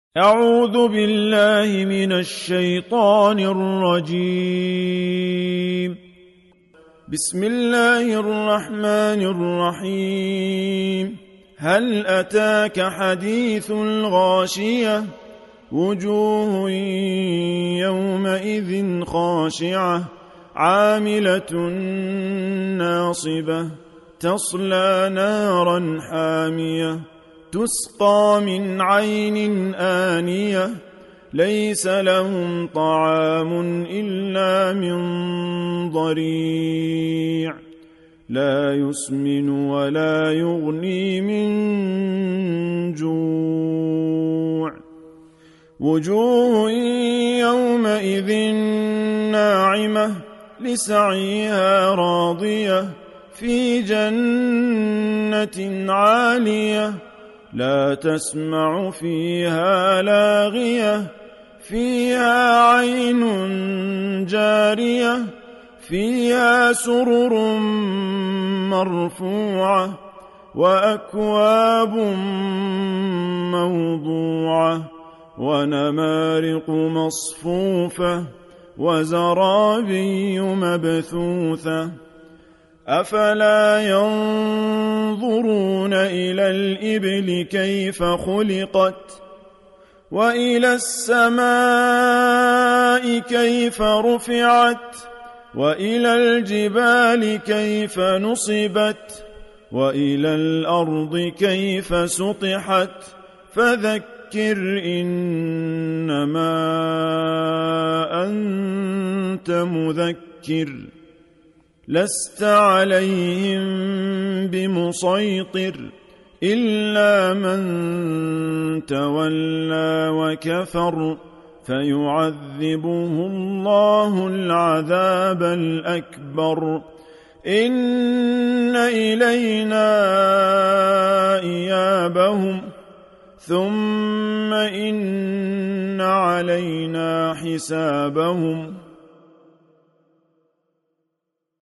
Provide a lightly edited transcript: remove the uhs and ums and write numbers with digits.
أعوذ بالله من الشيطان الرجيم. بسم الله الرحمن الرحيم. هل أتاك حديث الغاشية؟ وجوه يومئذ خاشعة عاملة ناصبة تصلى نارا حامية تسقى من عين آنية ليس لهم طعام إلا من ضريع لا يسمن ولا يغني من جوع. وجوه يومئذ ناعمة لسعيها راضية في جنة عالية لا تسمع فيها لاغية فيها عين جارية فيها سرر مرفوعة وأكواب موضوعة ونمارق مصفوفة وزرابي مبثوثة. أفلا ينظرون إلى الإبل كيف خلقت وإلى السماء كيف رفعت وإلى الجبال كيف نصبت وإلى الأرض كيف سطحت فذكر إنما أنت مذكر لست عليهم بمسيطر إلا من تولى وكفر فيعذبه الله العذاب الأكبر. إن إلينا إيابهم ثم إن علينا حسابهم.